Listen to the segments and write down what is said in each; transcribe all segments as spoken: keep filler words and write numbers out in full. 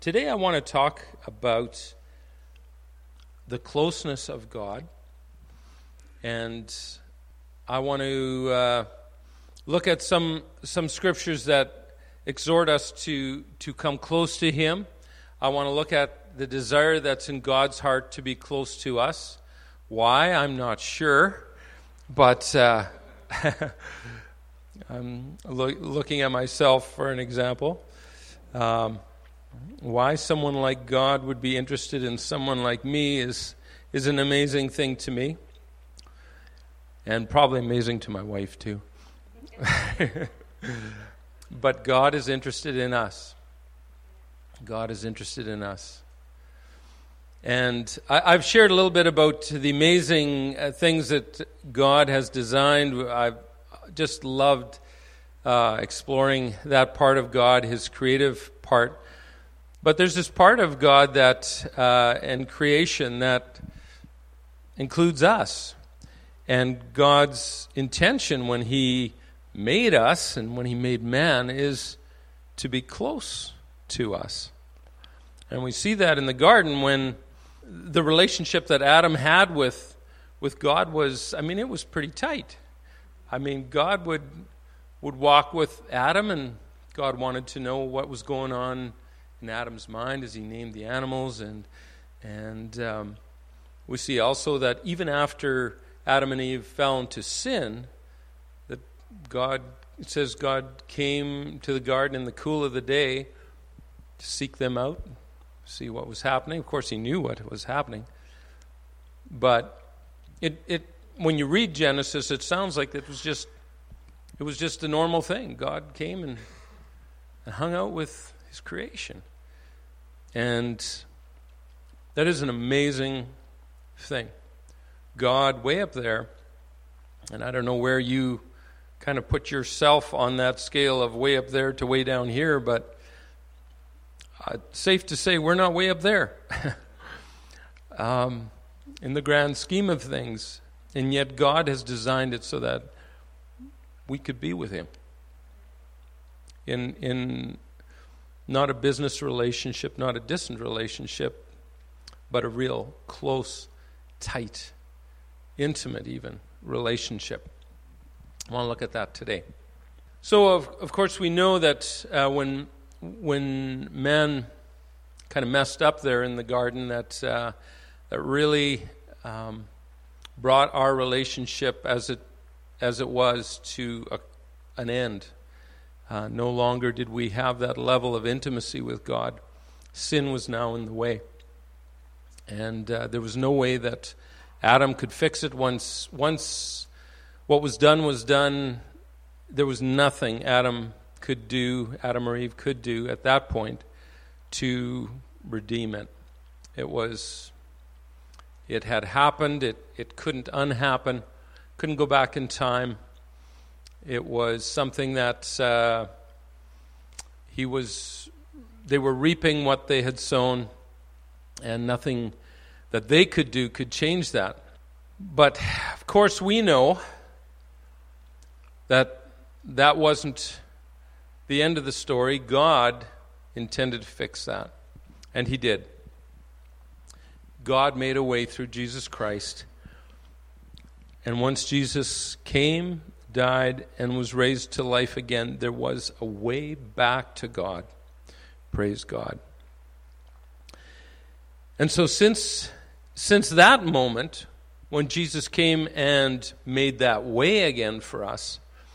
Today I want to talk about the closeness of God, and I want to uh, look at some some scriptures that exhort us to, to come close to Him. I want to look at the desire that's in God's heart to be close to us. Why? I'm not sure, but uh, I'm lo- looking at myself for an example. Um, why someone like God would be interested in someone like me is is an amazing thing to me, and probably amazing to my wife too. But God is interested in us. God is interested in us. And I, I've shared a little bit about the amazing uh, things that God has designed. I've just loved uh, exploring that part of God, His creative part. But there's this part of God that, uh, and creation that includes us. And God's intention when He made us and when He made man is to be close to us. And we see that in the garden when the relationship that Adam had with with God was, I mean, it was pretty tight. I mean, God would would walk with Adam, and God wanted to know what was going on in Adam's mind as he named the animals. And and um, we see also that even after Adam and Eve fell into sin, that God, it says God came to the garden in the cool of the day to seek them out, see what was happening. Of course, He knew what was happening. But it it when you read Genesis, it sounds like it was just it was just a normal thing. God came and, and hung out with His creation. And that is an amazing thing. God way up there, and I don't know where you kind of put yourself on that scale of way up there to way down here, but uh, safe to say we're not way up there um, in the grand scheme of things. And yet God has designed it so that we could be with Him in in not a business relationship, not a distant relationship, but a real close, tight, intimate even relationship. I want to look at that today. So, of, of course, we know that uh, when when man kind of messed up there in the garden, that uh, that really um, brought our relationship as it as it was to a, an end. Uh, no longer did we have that level of intimacy with God. Sin was now in the way, and uh, there was no way that Adam could fix it. Once once what was done was done, there was nothing Adam could do, Adam or Eve could do at that point to redeem it. It was, it had happened, it, it couldn't unhappen, couldn't go back in time. It was something that uh, he was, they were reaping what they had sown, and nothing that they could do could change that. But, of course, we know that that wasn't the end of the story. God intended to fix that, and He did. God made a way through Jesus Christ, and once Jesus came, died, and was raised to life again, there was a way back to God. Praise God. And so since since that moment, when Jesus came and made that way again for us,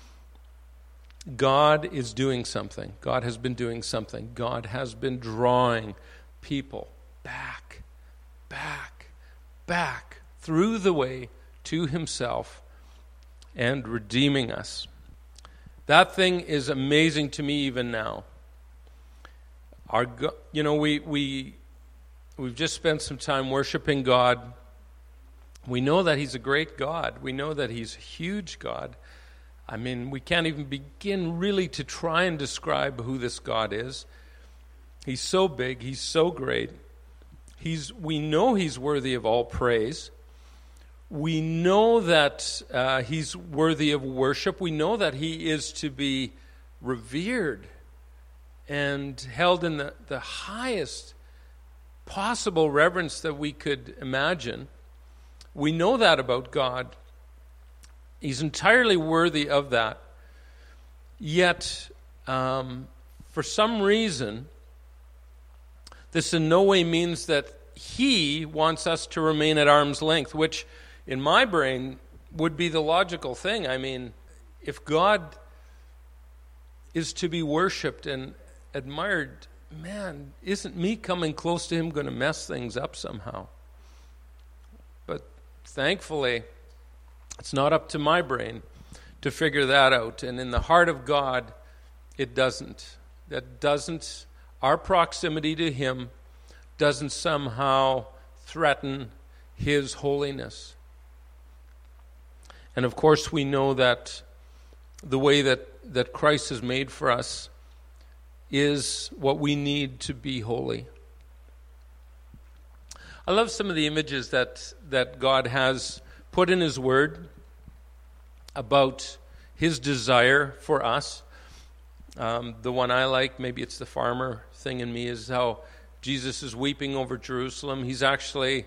God is doing something. God has been doing something. God has been drawing people back, back, back through the way to Himself and redeeming us. That thing is amazing to me even now. Our, you know, we we we've just spent some time worshiping God. We know that He's a great God. We know that He's a huge God. I mean, we can't even begin really to try and describe who this God is. He's so big. He's so great. He's. We know He's worthy of all praise. We know that uh, He's worthy of worship. We know that He is to be revered and held in the, the highest possible reverence that we could imagine. We know that about God. He's entirely worthy of that. Yet, um, for some reason, this in no way means that he wants us to remain at arm's length, which in my brain would be the logical thing. I mean, if God is to be worshipped and admired, man, isn't me coming close to him going to mess things up somehow? But thankfully, it's not up to my brain to figure that out. And in the heart of God, it doesn't. That doesn't, our proximity to him doesn't somehow threaten his holiness. And of course, we know that the way that, that Christ has made for us is what we need to be holy. I love some of the images that, that God has put in his word about his desire for us. Um, the one I like, maybe it's the farmer thing in me, is how Jesus is weeping over Jerusalem. He's actually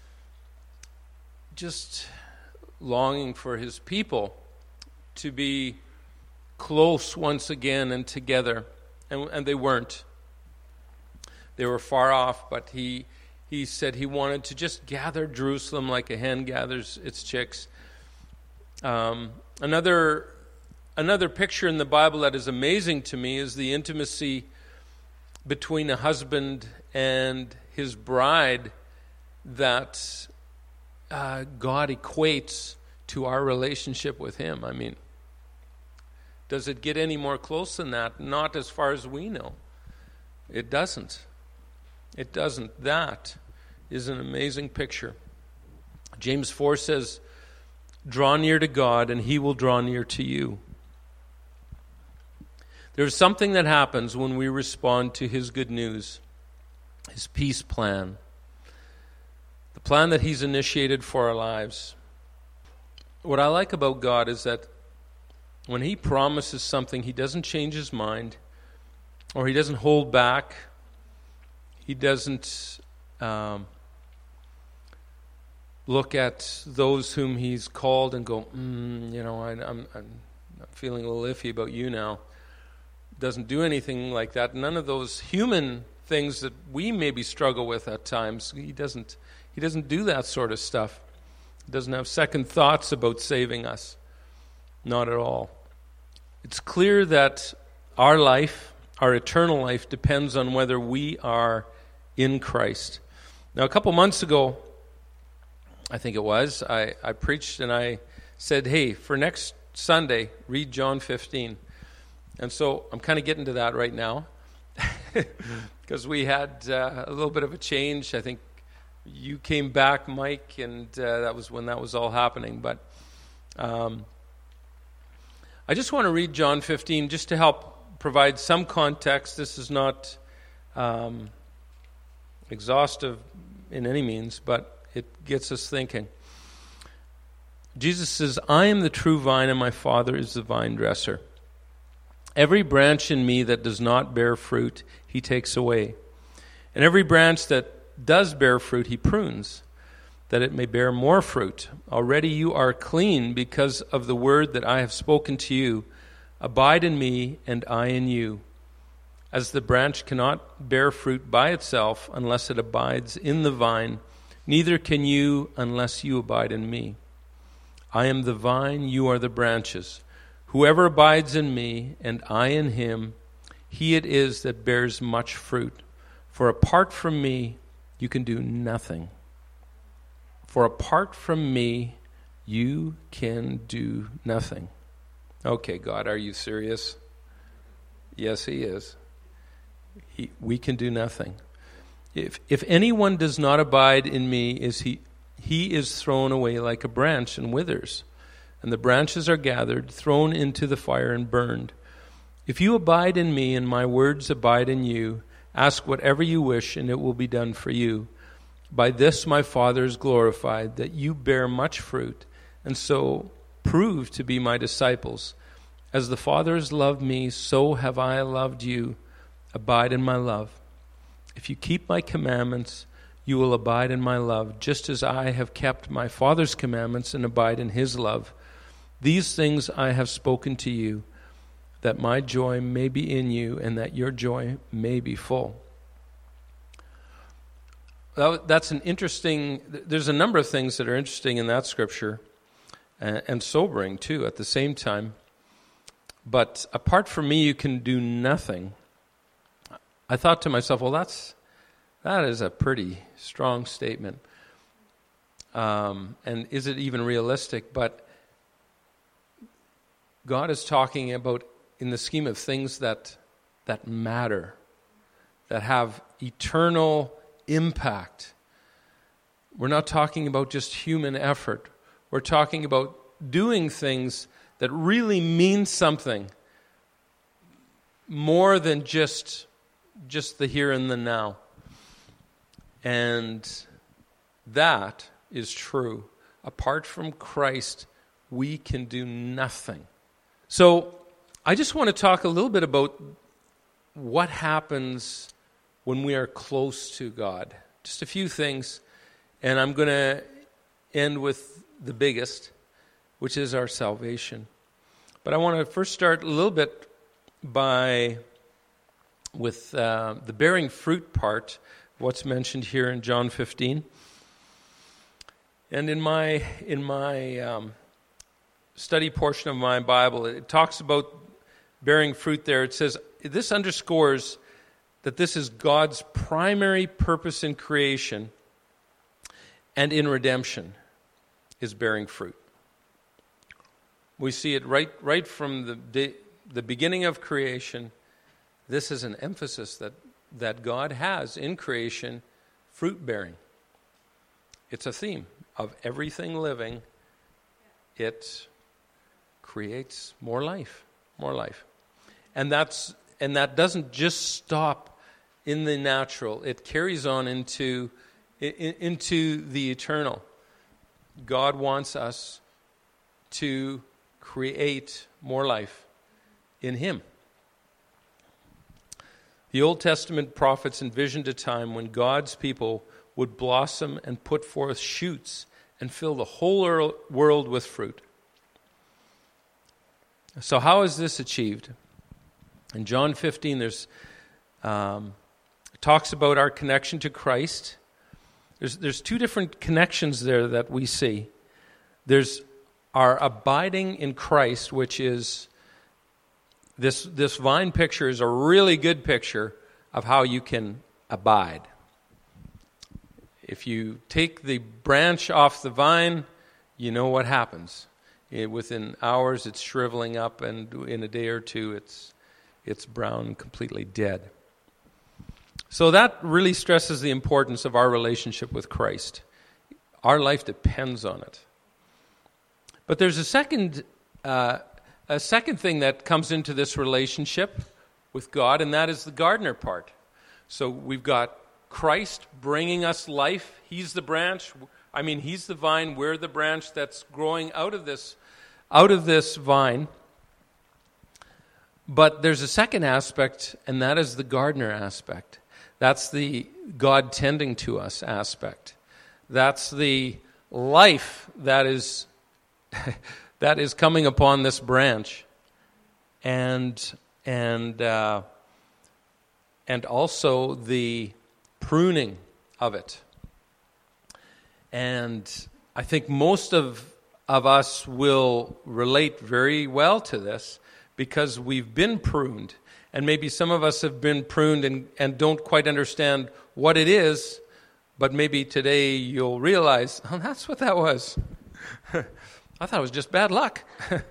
just longing for his people to be close once again and together. And, and they weren't. They were far off, but he he said he wanted to just gather Jerusalem like a hen gathers its chicks. Um, another another picture in the Bible that is amazing to me is the intimacy between a husband and his bride that uh, God equates to our relationship with him. I mean, does it get any more close than that? Not as far as we know. It doesn't. It doesn't. That is an amazing picture. James four says, "Draw near to God, and he will draw near to you." There's something that happens when we respond to his good news, his peace plan, the plan that he's initiated for our lives. What I like about God is that when he promises something, he doesn't change his mind, or he doesn't hold back. He doesn't um, look at those whom he's called and go, mm, you know, I, I'm, I'm feeling a little iffy about you now. Doesn't do anything like that. None of those human things that we maybe struggle with at times. He doesn't. He doesn't do that sort of stuff. He doesn't have second thoughts about saving us. Not at all. It's clear that our life, our eternal life, depends on whether we are in Christ. Now, a couple months ago, I think it was, I, I preached and I said, hey, for next Sunday, read John fifteen. And so I'm kind of getting to that right now because we had uh, a little bit of a change. I think you came back, Mike, and uh, that was when that was all happening. But um, I just want to read John fifteen just to help provide some context. This is not um, exhaustive in any means, but it gets us thinking. Jesus says, "I am the true vine, and my Father is the vine dresser. Every branch in me that does not bear fruit, he takes away. And every branch that does bear fruit, he prunes, that it may bear more fruit. Already you are clean because of the word that I have spoken to you. Abide in me, and I in you. As the branch cannot bear fruit by itself unless it abides in the vine, neither can you unless you abide in me. I am the vine, you are the branches. Whoever abides in me, and I in him, he it is that bears much fruit. For apart from me, you can do nothing. For apart from me, you can do nothing." Okay, God, are you serious? Yes, he is. He, we can do nothing. If if anyone does not abide in me, is he he is thrown away like a branch and withers. And the branches are gathered, thrown into the fire, and burned. If you abide in me, and my words abide in you, ask whatever you wish, and it will be done for you. By this my Father is glorified, that you bear much fruit, and so prove to be my disciples. As the Father has loved me, so have I loved you. abide in my love. If you keep my commandments, you will abide in my love, just as I have kept my Father's commandments and abide in his love. These things I have spoken to you, that my joy may be in you and that your joy may be full. That's an interesting, there's a number of things that are interesting in that scripture and, and sobering too at the same time. But apart from me, you can do nothing. I thought to myself, well, that's that is a pretty strong statement. Um, and is it even realistic? But God is talking about, in the scheme of things that that matter, that have eternal impact. We're not talking about just human effort. We're talking about doing things that really mean something more than just, just the here and the now. And that is true. Apart from Christ, we can do nothing. So I just want to talk a little bit about what happens when we are close to God. Just a few things, and I'm going to end with the biggest, which is our salvation. But I want to first start a little bit by with uh, the bearing fruit part, what's mentioned here in John fifteen. And in my in my um, study portion of my Bible, it talks about bearing fruit there. It says, this underscores that this is God's primary purpose in creation and in redemption, is bearing fruit. We see it right right from the day, the beginning of creation. This is an emphasis that, that God has in creation, fruit bearing. It's a theme of everything living. It creates more life, more life. And that's and that doesn't just stop in the natural. It carries on into in, into the eternal. God wants us to create more life in him. The Old Testament prophets envisioned a time when God's people would blossom and put forth shoots and fill the whole world with fruit. So how is this achieved? In John fifteen, there's um, it talks about our connection to Christ. There's there's two different connections there that we see. There's our abiding in Christ, which is this this vine picture is a really good picture of how you can abide. If you take the branch off the vine, you know what happens. It, within hours, it's shriveling up, and in a day or two, it's it's brown, completely dead. So that really stresses the importance of our relationship with Christ. Our life depends on it. But there's a second, uh, a second thing that comes into this relationship with God, and that is the gardener part. So we've got Christ bringing us life. He's the branch. I mean, he's the vine. We're the branch that's growing out of this, out of this vine. But there's a second aspect, and that is the gardener aspect. That's the God tending to us aspect. That's the life that is that is coming upon this branch, and and uh, and also the pruning of it. And I think most of of us will relate very well to this, because we've been pruned. And maybe some of us have been pruned and, and don't quite understand what it is, but maybe today you'll realize, oh, that's what that was. I thought it was just bad luck.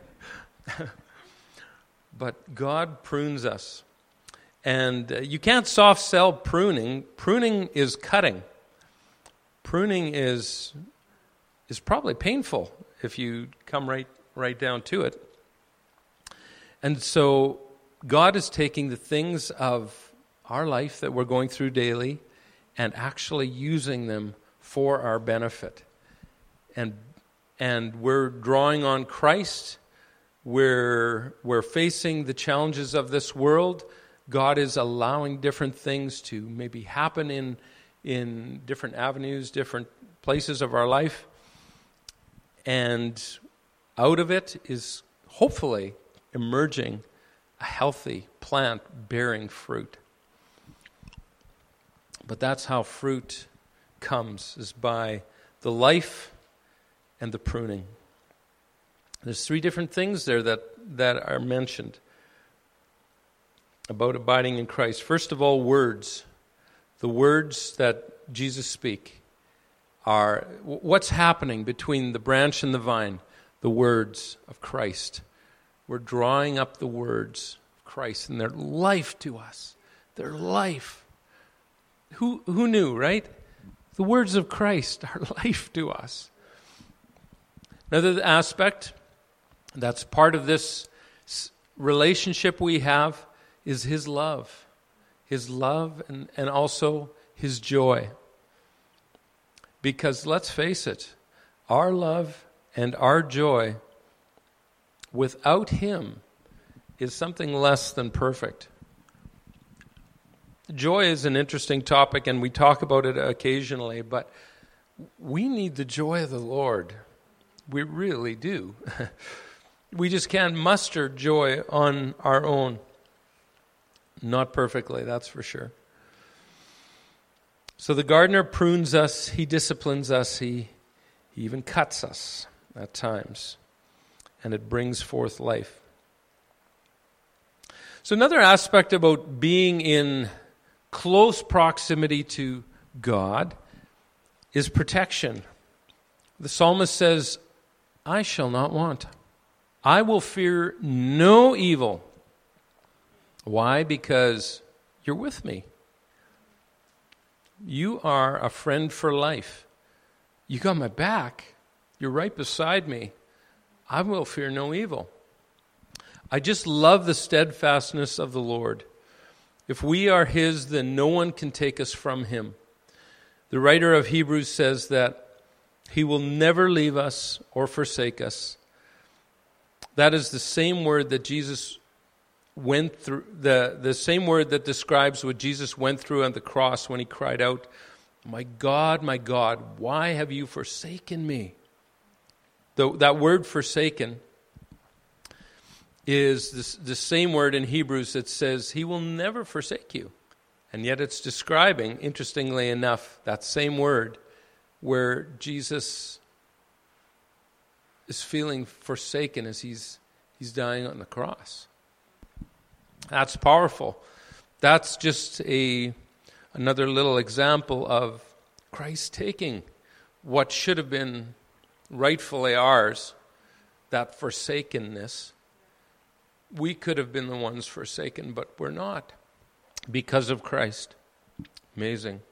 But God prunes us. And uh, you can't soft sell pruning. Pruning is cutting. Pruning is is probably painful if you come right right down to it. And so God is taking the things of our life that we're going through daily and actually using them for our benefit. And and we're drawing on Christ. We're we're facing the challenges of this world. God is allowing different things to maybe happen in, in different avenues, different places of our life. And out of it is hopefully emerging a healthy plant bearing fruit. But that's how fruit comes, is by the life and the pruning. There's three different things there that, that are mentioned about abiding in Christ. First of all, words. The words that Jesus speak are what's happening between the branch and the vine. The words of Christ. We're drawing up the words of Christ, and they're life to us. They're life. Who who knew, right? The words of Christ are life to us. Another aspect that's part of this relationship we have is His love. His love and, and also His joy. Because let's face it, our love and our joy without Him is something less than perfect. Joy is an interesting topic, and we talk about it occasionally, but we need the joy of the Lord. We really do. We just can't muster joy on our own. Not perfectly, that's for sure. So the gardener prunes us, he disciplines us, he, he even cuts us at times, and it brings forth life. So another aspect about being in close proximity to God is protection. The psalmist says, I shall not want. I will fear no evil. Why? Because you're with me. You are a friend for life. You got my back. You're right beside me. I will fear no evil. I just love the steadfastness of the Lord. If we are His, then no one can take us from Him. The writer of Hebrews says that He will never leave us or forsake us. That is the same word that Jesus went through, the, the same word that describes what Jesus went through on the cross when He cried out, my God, my God, why have you forsaken me? The, that word forsaken is this, the same word in Hebrews that says He will never forsake you. And yet it's describing, interestingly enough, that same word where Jesus is feeling forsaken as he's he's dying on the cross. That's powerful. That's just a another little example of Christ taking what should have been rightfully ours, that forsakenness. We could have been the ones forsaken, but we're not because of Christ. Amazing.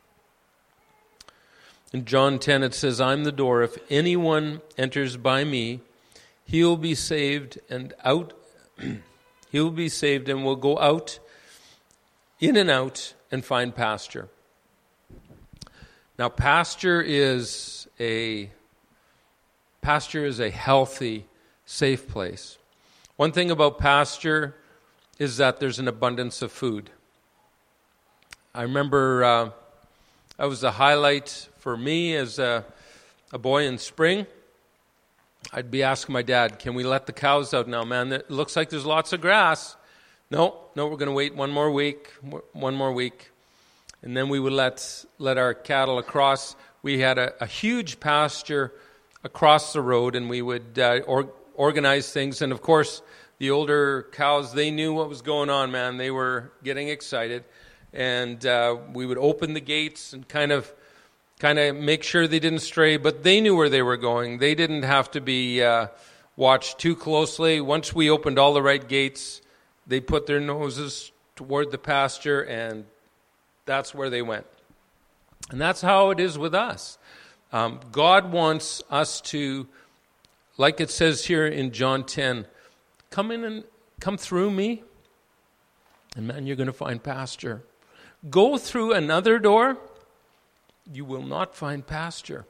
In John ten it says, I'm the door. If anyone enters by me, he will be saved and out. He will be saved and will go out, in and out, and find pasture. Now, pasture is a pasture is a healthy, safe place. One thing about pasture is that there's an abundance of food. I remember uh, that was the highlight for me as a, a boy in spring. I'd be asking my dad, can we let the cows out now, man? It looks like there's lots of grass. No, no, we're going to wait one more week, one more week. And then we would let let our cattle across. We had a, a huge pasture across the road, and we would uh, or, organize things. And, of course, the older cows, they knew what was going on, man. They were getting excited. And uh, we would open the gates and kind of kind of make sure they didn't stray, but they knew where they were going. They didn't have to be uh, watched too closely. Once we opened all the right gates, they put their noses toward the pasture, and that's where they went. And that's how it is with us. Um, God wants us to, like it says here in John ten, come in and come through me, and man, you're going to find pasture. Go through another door, you will not find pasture.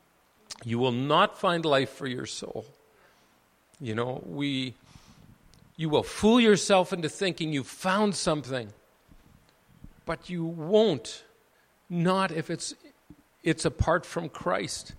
You will not find life for your soul. You know, we You will fool yourself into thinking you've found something. But you won't. Not if it's it's apart from Christ.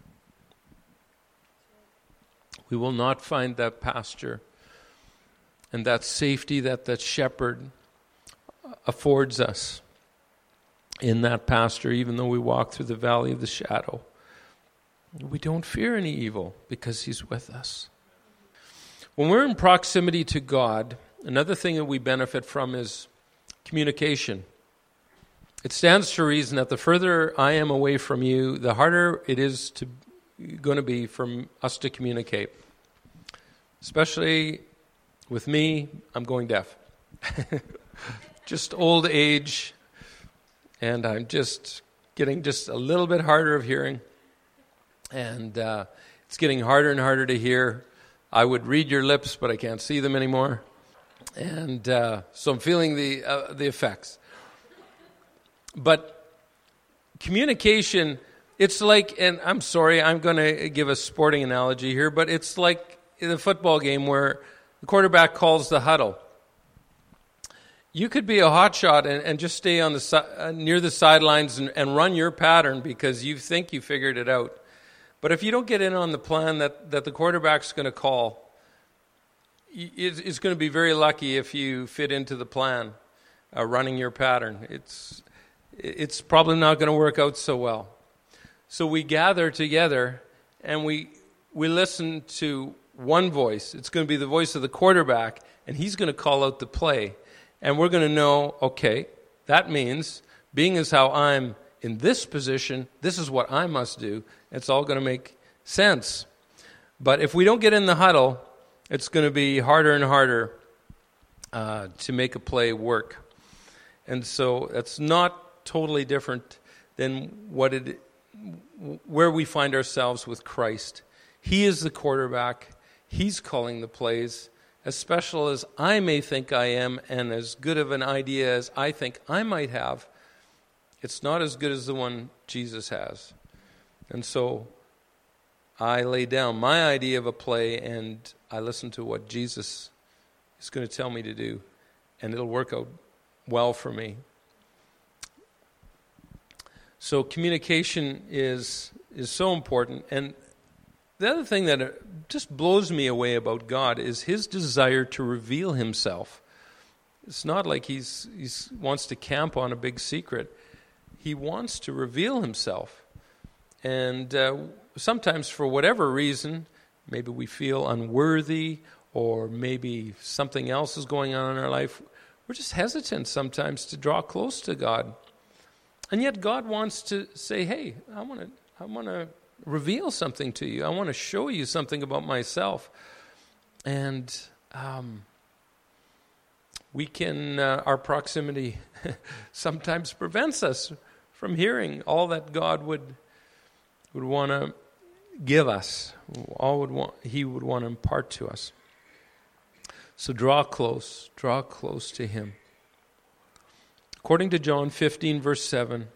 We will not find that pasture and that safety that that shepherd affords us in that pasture, even though we walk through the valley of the shadow. We don't fear any evil because he's with us. When we're in proximity to God, another thing that we benefit from is communication. It stands to reason that the further I am away from you, the harder it is to going to be for us to communicate. Especially with me, I'm going deaf. Just old age, and I'm just getting just a little bit harder of hearing. And uh, it's getting harder and harder to hear. I would read your lips, but I can't see them anymore. And uh, so I'm feeling the uh, the effects. But communication, it's like, and I'm sorry, I'm going to give a sporting analogy here, but it's like in a football game where the quarterback calls the huddle. You could be a hotshot and, and just stay on the si- uh, near the sidelines and, and run your pattern because you think you figured it out. But if you don't get in on the plan that, that the quarterback's going to call, it's, it's going to be very lucky if you fit into the plan, uh, running your pattern. It's it's probably not going to work out so well. So we gather together and we we listen to one voice. It's going to be the voice of the quarterback, and he's going to call out the play. And we're going to know, okay, that means being as how I'm in this position, this is what I must do. It's all going to make sense. But if we don't get in the huddle, it's going to be harder and harder uh, to make a play work. And so that's not totally different than what it, where we find ourselves with Christ. He is the quarterback. He's calling the plays. As special as I may think I am, and as good of an idea as I think I might have, it's not as good as the one Jesus has. And so I lay down my idea of a play, and I listen to what Jesus is going to tell me to do, and it'll work out well for me. So communication is is so important. And the other thing that just blows me away about God is his desire to reveal himself. It's not like he's he's wants to camp on a big secret. He wants to reveal himself. And uh, sometimes for whatever reason, maybe we feel unworthy, or maybe something else is going on in our life, we're just hesitant sometimes to draw close to God. And yet God wants to say, hey, I want to I want to reveal something to you. I want to show you something about myself. And um, we can, uh, our proximity sometimes prevents us from hearing all that God would would want to give us, all would want, he would want to impart to us. So draw close, draw close to him. According to John fifteen, verse seven,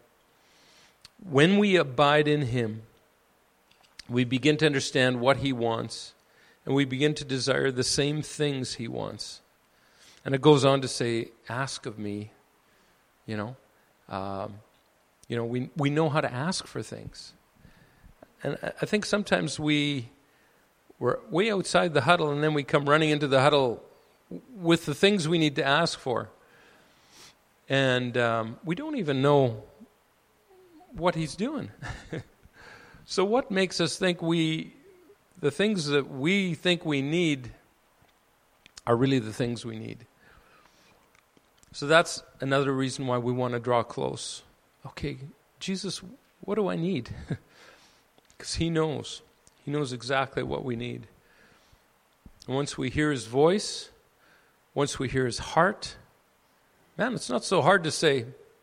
when we abide in him, we begin to understand what he wants, and we begin to desire the same things he wants. And it goes on to say, ask of me, you know. Um, you know, we we know how to ask for things. And I think sometimes we, we're way outside the huddle, and then we come running into the huddle with the things we need to ask for. And um, we don't even know what he's doing. So what makes us think we, the things that we think we need are really the things we need? So that's another reason why we want to draw close. Okay, Jesus, what do I need? Because he knows. He knows exactly what we need. And once we hear his voice, once we hear his heart, man, it's not so hard to say,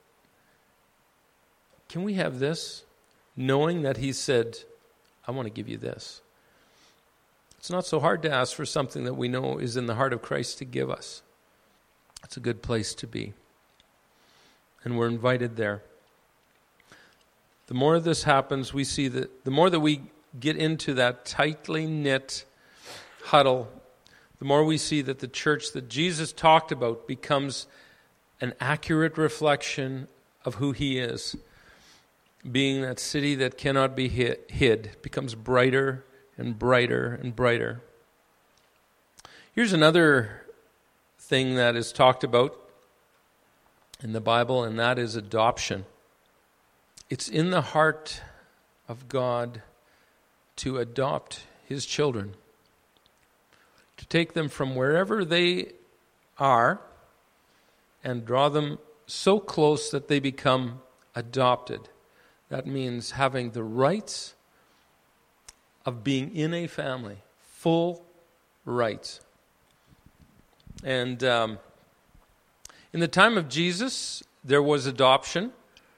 can we have this? Knowing that he said, I want to give you this. It's not so hard to ask for something that we know is in the heart of Christ to give us. It's a good place to be. And we're invited there. The more this happens, we see that the more that we get into that tightly knit huddle, the more we see that the church that Jesus talked about becomes an accurate reflection of who he is. Being that city that cannot be hid, hid becomes brighter and brighter and brighter. Here's another thing that is talked about in the Bible, and that is adoption. It's in the heart of God to adopt his children, to take them from wherever they are and draw them so close that they become adopted. That means having the rights of being in a family, full rights. And um, in the time of Jesus, there was adoption.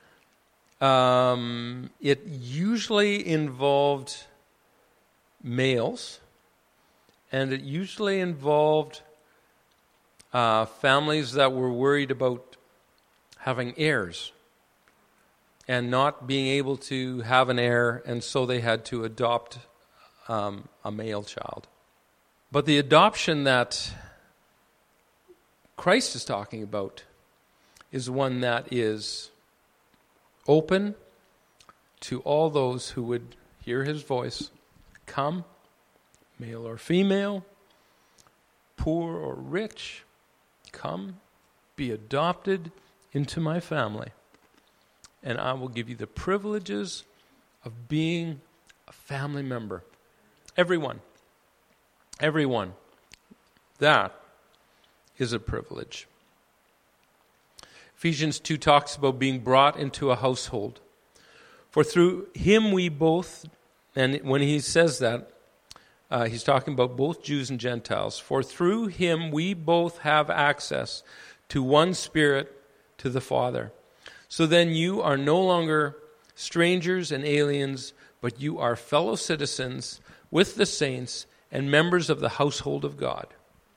Um, it usually involved males, and it usually involved uh, families that were worried about having heirs and not being able to have an heir, and so they had to adopt um, a male child. But the adoption that Christ is talking about is one that is open to all those who would hear his voice. Come, male or female, poor or rich, come, be adopted into my family, and I will give you the privileges of being a family member. Everyone, everyone, that is a privilege. Ephesians two talks about being brought into a household. For through him we both, and when he says that, uh, he's talking about both Jews and Gentiles. For through him we both have access to one Spirit, to the Father. So then you are no longer strangers and aliens, but you are fellow citizens with the saints and members of the household of God.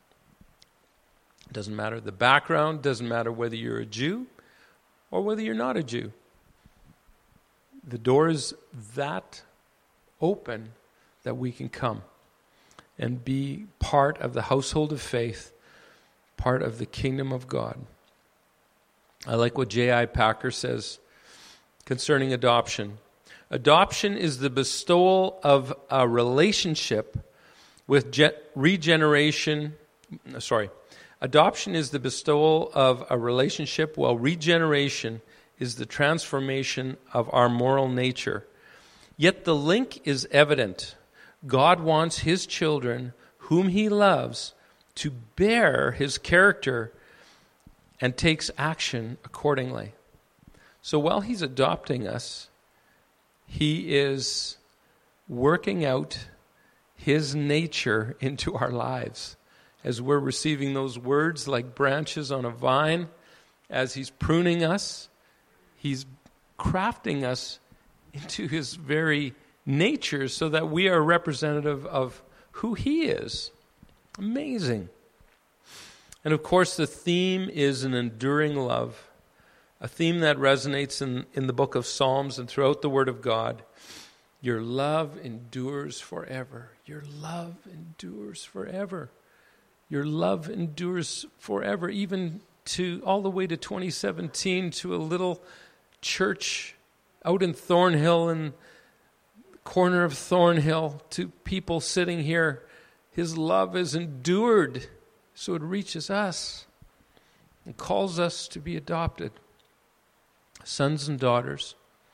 It doesn't matter the background, doesn't matter whether you're a Jew or whether you're not a Jew. The door is that open that we can come and be part of the household of faith, part of the kingdom of God. I like what J I Packer says concerning adoption. Adoption is the bestowal of a relationship with ge- regeneration. Sorry. Adoption is the bestowal of a relationship, while regeneration is the transformation of our moral nature. Yet the link is evident. God wants his children, whom he loves, to bear his character and takes action accordingly. So while he's adopting us, he is working out his nature into our lives. As we're receiving those words like branches on a vine, as he's pruning us, he's crafting us into his very nature so that we are representative of who he is. Amazing. And of course, the theme is an enduring love, a theme that resonates in, in the book of Psalms and throughout the Word of God. Your love endures forever. Your love endures forever. Your love endures forever, even to all the way to twenty seventeen, to a little church out in Thornhill, in the corner of Thornhill, to people sitting here. His love has endured, so it reaches us and calls us to be adopted, sons and daughters.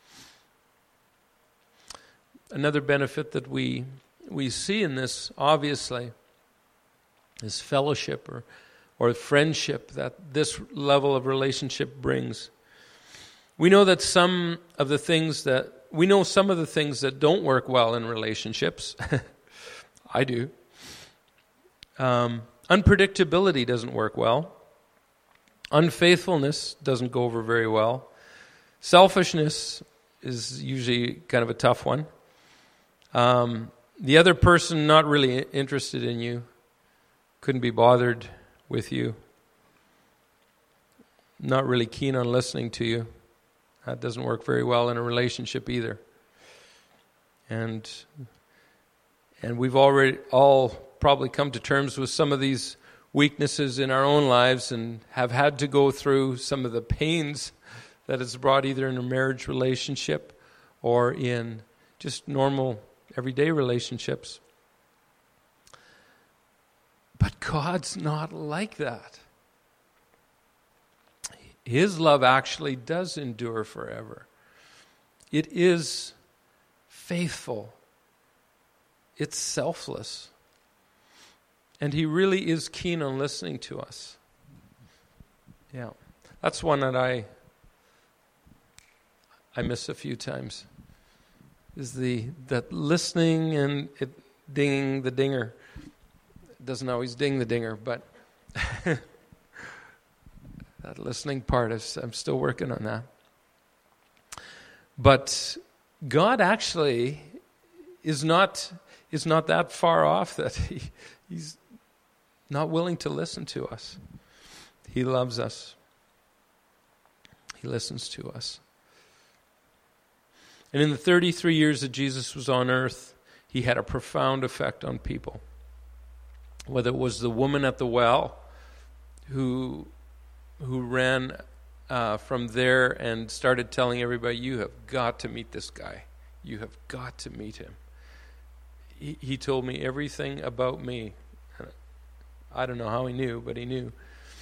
Another benefit that we we see in this, obviously, is fellowship or, or friendship that this level of relationship brings. We know that some of the things that, we know some of the things that don't work well in relationships. I do. Um, unpredictability doesn't work well. Unfaithfulness doesn't go over very well. Selfishness is usually kind of a tough one. Um, the other person not really interested in you, couldn't be bothered with you, not really keen on listening to you. That doesn't work very well in a relationship either. And and we've already all probably come to terms with some of these weaknesses in our own lives and have had to go through some of the pains that it's brought either in a marriage relationship or in just normal everyday relationships. But God's not like that. His love actually does endure forever. It is faithful. It's selfless. And He really is keen on listening to us. Yeah. That's one that I I miss a few times. Is the that listening and it dinging the dinger. It doesn't always ding the dinger, but that listening part, is, I'm still working on that. But God actually is not is not that far off that he, He's not willing to listen to us. He loves us. He listens to us. And in the thirty-three years that Jesus was on earth, He had a profound effect on people. Whether it was the woman at the well who who ran uh, from there and started telling everybody, you have got to meet this guy. You have got to meet him. He, he told me everything about me. I don't know how he knew, but he knew.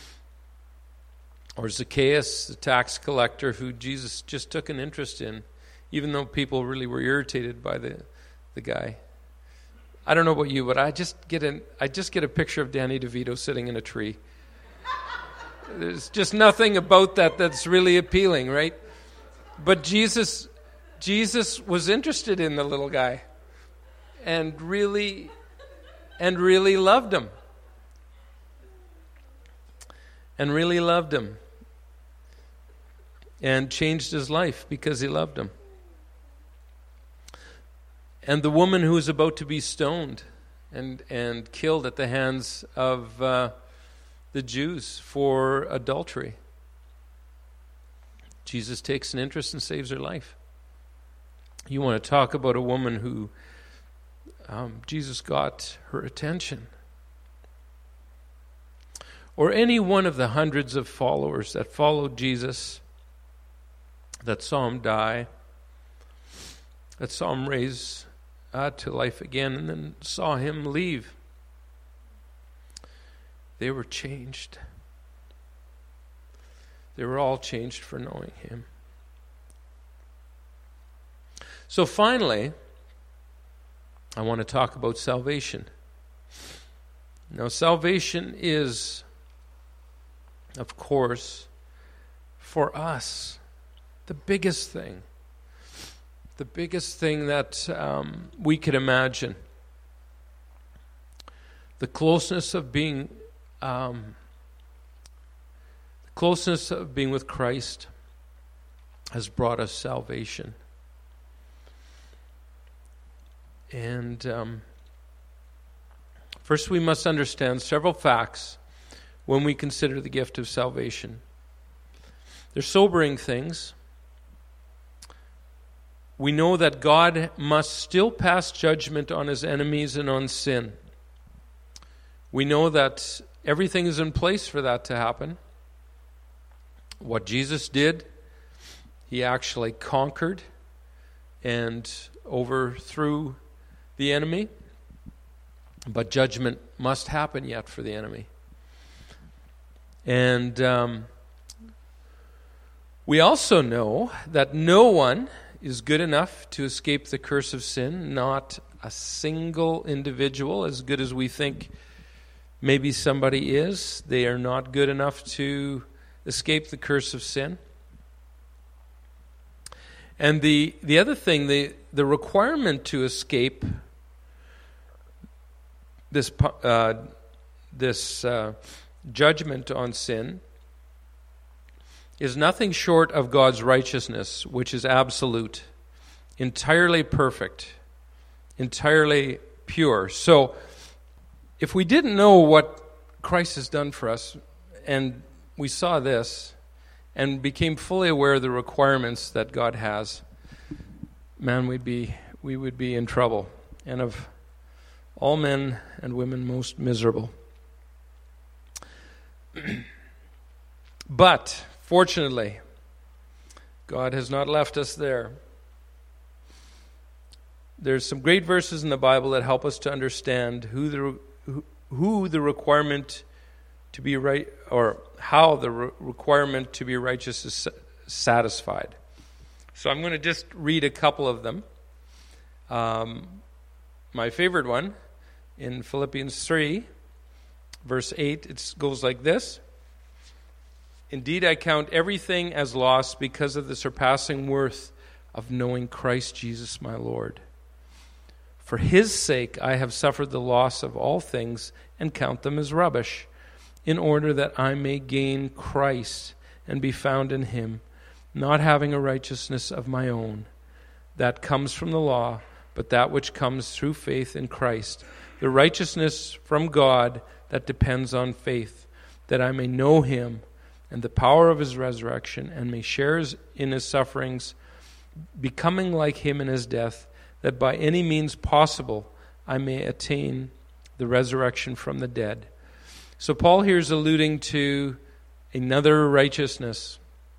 Or Zacchaeus, the tax collector, who Jesus just took an interest in, even though people really were irritated by the the guy. I don't know about you, but I just get an I just get a picture of Danny DeVito sitting in a tree. There's just nothing about that that's really appealing, right? But Jesus, Jesus was interested in the little guy, and really, and really loved him, and really loved him, and changed his life because he loved him. And the woman who was about to be stoned and and killed at the hands of uh, the Jews for adultery. Jesus takes an interest and saves her life. You want to talk about a woman who um, Jesus got her attention. Or any one of the hundreds of followers that followed Jesus, that saw him die, that saw him raise uh, to life again, and then saw him leave. They were changed. They were all changed for knowing him. So finally, I want to talk about salvation. Now, salvation is, of course, for us, the biggest thing. The biggest thing that um, we could imagine. The closeness of being, um, the closeness of being with Christ has brought us salvation. And um, first we must understand several facts when we consider the gift of salvation. They're sobering things. We know that God must still pass judgment on his enemies and on sin. We know that everything is in place for that to happen. What Jesus did, he actually conquered and overthrew the enemy. But judgment must happen yet for the enemy. And um, we also know that no one is good enough to escape the curse of sin. Not a single individual, as good as we think maybe somebody is. They are not good enough to escape the curse of sin. And the, the other thing, the, the requirement to escape this, uh, this uh, judgment on sin is nothing short of God's righteousness, which is absolute, entirely perfect, entirely pure. So, if we didn't know what Christ has done for us, and we saw this, and became fully aware of the requirements that God has, man, we'd be we would be in trouble. And of all men and women most miserable. But, fortunately, God has not left us there. There's some great verses in the Bible that help us to understand who the who, who the requirement to be right, or how the re- requirement to be righteous is satisfied. So I'm going to just read a couple of them. Um, my favorite one, in Philippians three, verse eight, it goes like this. Indeed, I count everything as loss because of the surpassing worth of knowing Christ Jesus my Lord. For his sake I have suffered the loss of all things and count them as rubbish, in order that I may gain Christ and be found in him, not having a righteousness of my own that comes from the law, but that which comes through faith in Christ, the righteousness from God that depends on faith, that I may know him and the power of his resurrection, and may share in his sufferings, becoming like him in his death, that by any means possible I may attain the resurrection from the dead. So Paul here is alluding to another righteousness.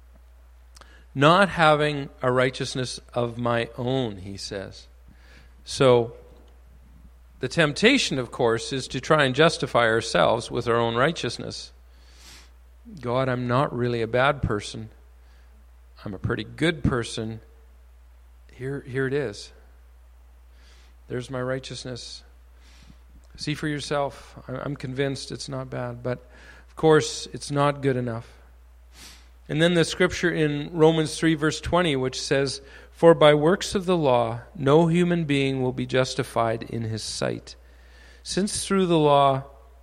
Not having a righteousness of my own, he says. So the temptation, of course, is to try and justify ourselves with our own righteousness. God, I'm not really a bad person. I'm a pretty good person. Here, here it is. There's my righteousness. See for yourself. I'm convinced it's not bad, but of course it's not good enough. And then the scripture in Romans three verse twenty, which says, for by works of the law no human being will be justified in his sight, since through the law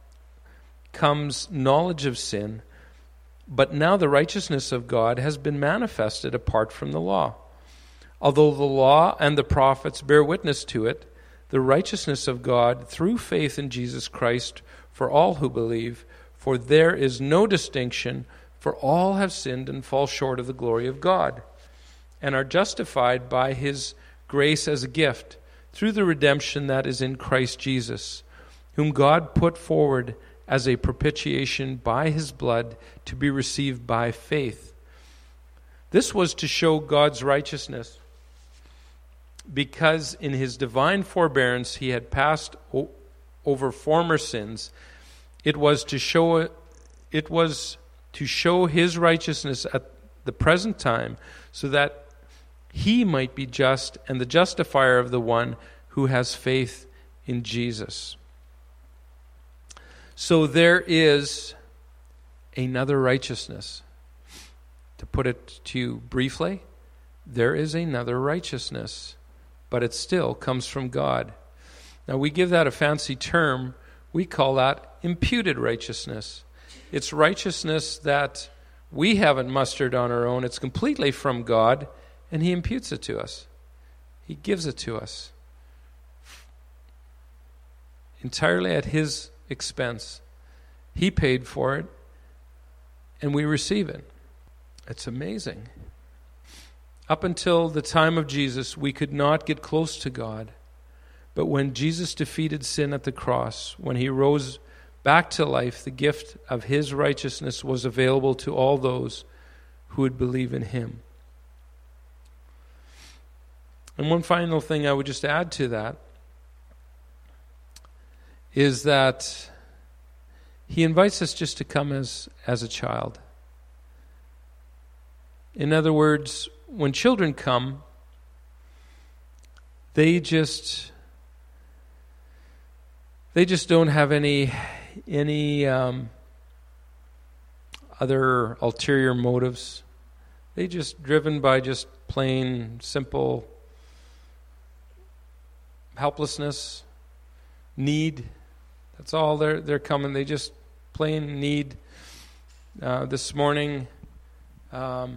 comes knowledge of sin, but now the righteousness of God has been manifested apart from the law. Although the law and the prophets bear witness to it, the righteousness of God through faith in Jesus Christ for all who believe, for there is no distinction, for all have sinned and fall short of the glory of God, and are justified by his grace as a gift, through the redemption that is in Christ Jesus, whom God put forward as a propitiation by his blood to be received by faith. This was to show God's righteousness, because in his divine forbearance he had passed o- over former sins. It was to show it was to show his righteousness at the present time, so that he might be just and the justifier of the one who has faith in Jesus. So there is another righteousness. To put it to you briefly, there is another righteousness, but it still comes from God. Now we give that a fancy term. We call that imputed righteousness. It's righteousness that we haven't mustered on our own. It's completely from God, and he imputes it to us. He gives it to us entirely at his expense. He paid for it, and we receive it. It's amazing. Up until the time of Jesus, we could not get close to God. But when Jesus defeated sin at the cross, when he rose back to life, the gift of his righteousness was available to all those who would believe in him. And one final thing I would just add to that is that he invites us just to come as, as a child. In other words, when children come, they just they just don't have any any um, other ulterior motives. They just driven by just plain simple helplessness, need. That's all they're they're coming. They just plain need. Uh, this morning, um,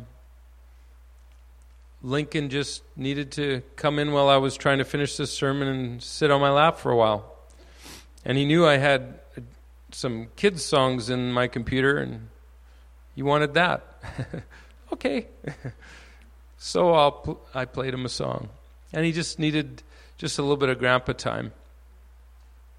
Lincoln just needed to come in while I was trying to finish this sermon and sit on my lap for a while. And he knew I had some kids' songs in my computer, and he wanted that. Okay. So I'll pl- I played him a song. And he just needed just a little bit of grandpa time.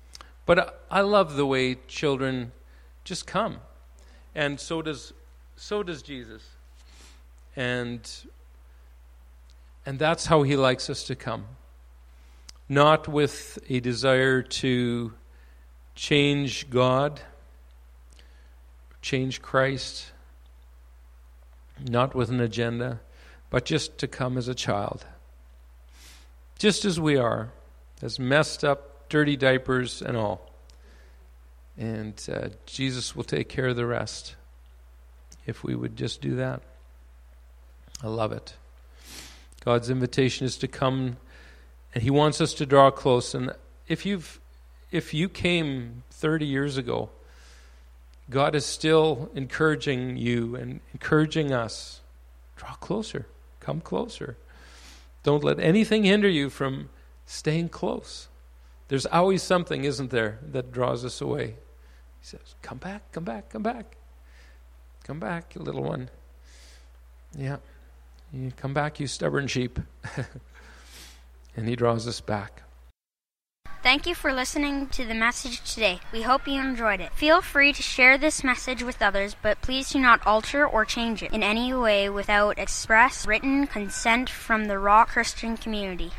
But I love the way children just come. And so does so does Jesus. And and that's how he likes us to come. Not with a desire to change God, change Christ, not with an agenda, but just to come as a child. Just as we are, as messed up, dirty diapers and all. And uh, Jesus will take care of the rest if we would just do that. I love it. God's invitation is to come, and he wants us to draw close. And if you've, if you came thirty years ago, God is still encouraging you and encouraging us. Draw closer. Come closer. Don't let anything hinder you from staying close. There's always something, isn't there, that draws us away. He says, come back, come back, come back. Come back, you little one. Yeah. You come back, you stubborn sheep. And he draws us back. Thank you for listening to the message today. We hope you enjoyed it. Feel free to share this message with others, but please do not alter or change it in any way without express written consent from the Rock Christian community.